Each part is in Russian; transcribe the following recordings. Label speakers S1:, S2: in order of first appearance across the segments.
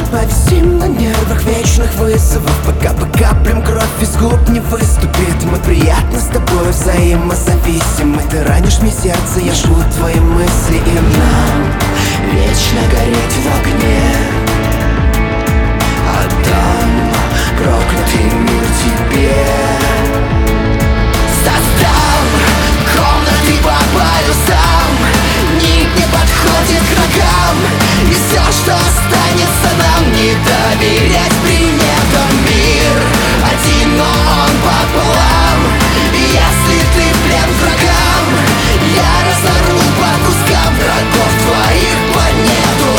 S1: Повисим на нервах вечных вызовов, пока по каплям кровь из губ не выступит. Мы приятно с тобой взаимозависимы. Ты ранишь мне сердце, я жгу твои мысли. И нам вечно гореть в огне. Отдам проклятый мир тебе. Создам комнаты по полюсам. Ник не подходит к ногам. И все, что останется нам, не доверять приметам. Мир один, но он пополам. И если ты плен врагам, я разорву по кускам врагов твоих планету.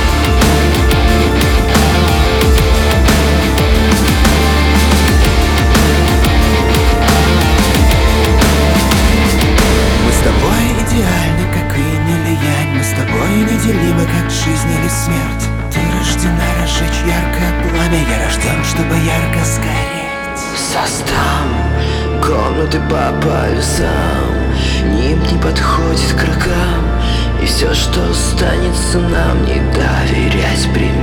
S1: Мы с тобой идеальны, как инь или янь. Мы с тобой неделимы, как жизнь или смерть. Ты рождена разжечь яркое пламя, я рожден, чтобы ярко сгореть. Создам комнаты по полюсам. Нимб не подходит к рогам. И все, что останется нам, не доверять примерам.